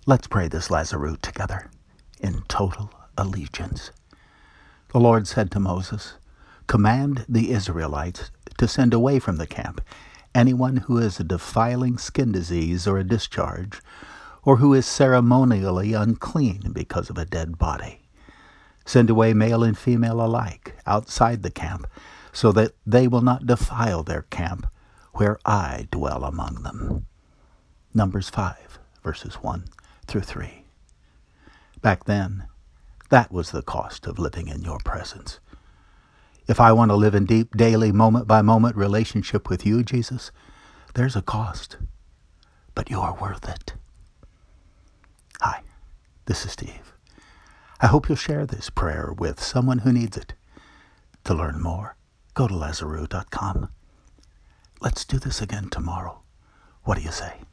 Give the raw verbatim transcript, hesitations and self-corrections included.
Let's pray this Lazarus together in total allegiance. The Lord said to Moses, "Command the Israelites to send away from the camp anyone who has a defiling skin disease or a discharge, or who is ceremonially unclean because of a dead body. Send away male and female alike outside the camp, so that they will not defile their camp where I dwell among them." Numbers five, verses one through three. Back then, that was the cost of living in your presence. If I want to live in deep, daily, moment-by-moment relationship with you, Jesus, there's a cost, but you're worth it. Hi, this is Steve. I hope you'll share this prayer with someone who needs it. To learn more, go to Lazarus dot com. Let's do this again tomorrow. What do you say?